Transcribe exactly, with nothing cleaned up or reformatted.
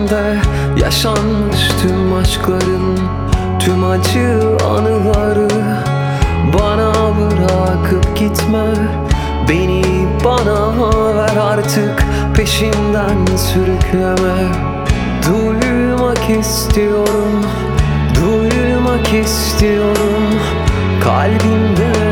içimde yaşanmış tüm aşkların, tüm acı anıları. Bana bırakıp gitme, beni bana ver artık, peşimden sürükleme. Duymak istiyorum, duymak istiyorum, kalbimde